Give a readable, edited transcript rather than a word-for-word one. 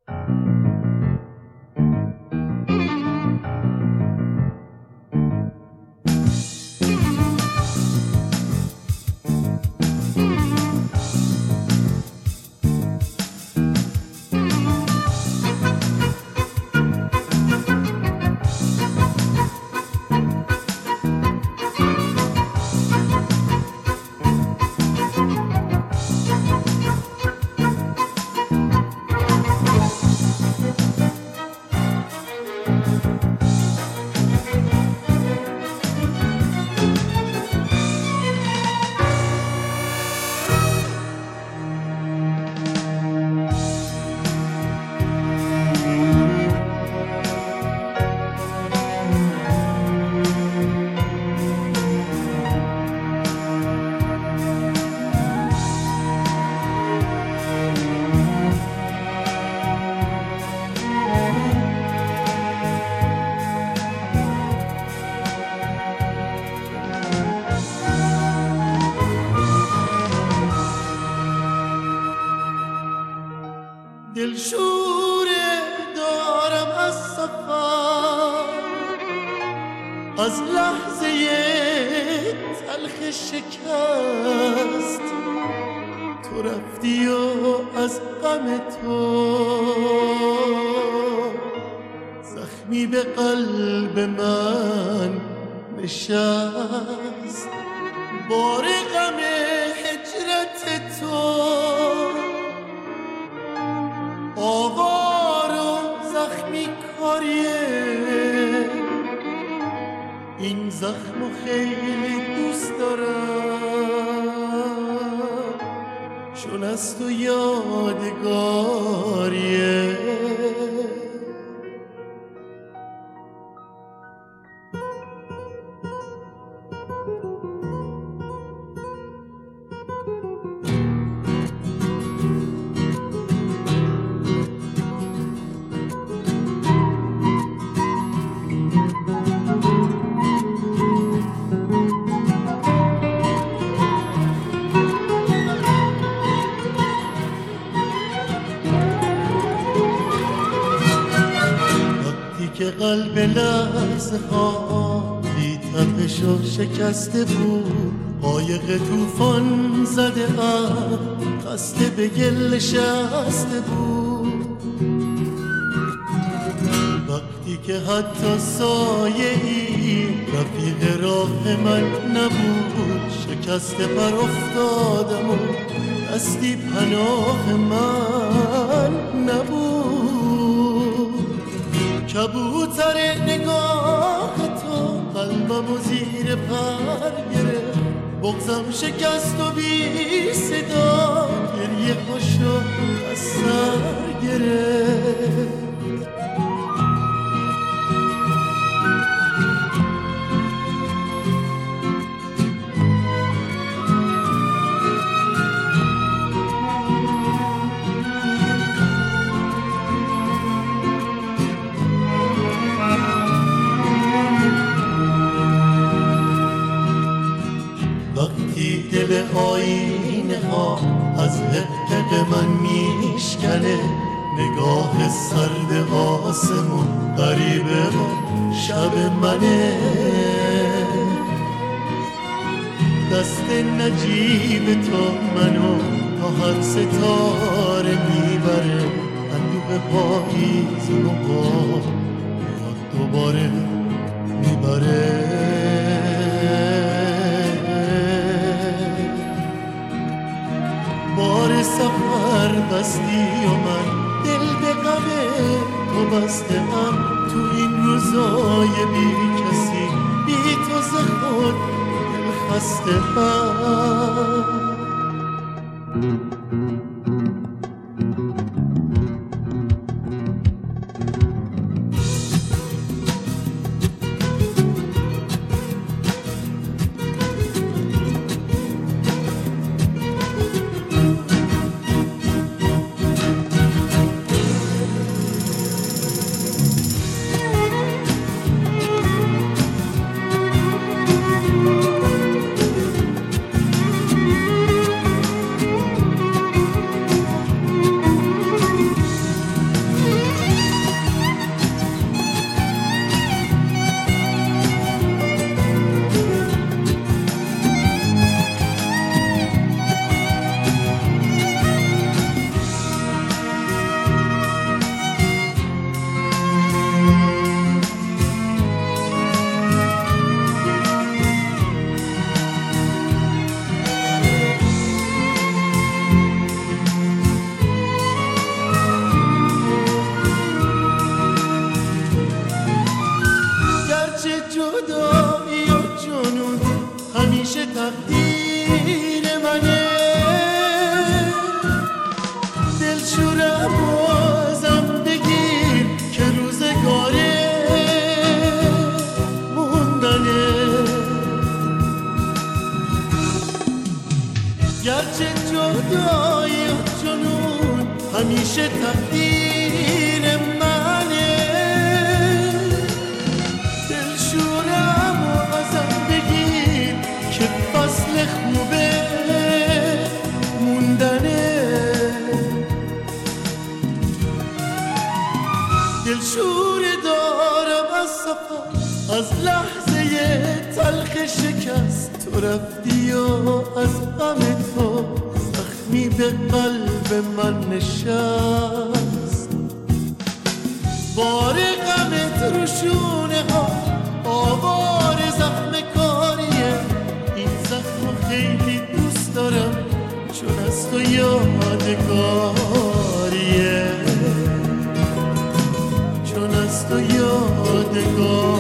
دلشوره دارم از سفر، از لحظه تلخ شکست. تو رفتی و از غم تو زخمی به قلب من نشست. بار غم هجرت تو آوار و زخمی کاریه، این زخم و خیلی دوست دارم چون از تو یادگاریه. که قلب لحظه ها بی تپش و شکسته بود، قایق طوفان زده قصد به گل نشسته بود. وقتی که حتی سایه ای رفیق راه من نبود، شکسته پر افتادم و دستی پناه من نبود. کبوتر نگاه تو قلبم و زیر پر گرفت، بغضم شکست و بی صدا گریه هاشو از سر گرفت. دل آینه ها از حقق من میشکنه، نگاه سرد آسمون غریبه من شب منه. دست نجیب تو منو تا هر ستاره میبره، اندوه پاییز و با دوباره میبره. بار سفر بستی و من دل به غم تو بسته هم، تو این روزای بی کسی بی تو ز خود دل خسته هم. تقدیر منه دلشورم و ازم بگیر که فصل خوبه موندنه دلشور دارم از سفر از لحظه تلخ شکست تو رفتی و از غم تو زخمی به قلب من نشست بار غمت رو شونه ها آوار زخم کاریه این زخم خیلی دوست دارم چون از تو یادگاریه چون از تو یادگار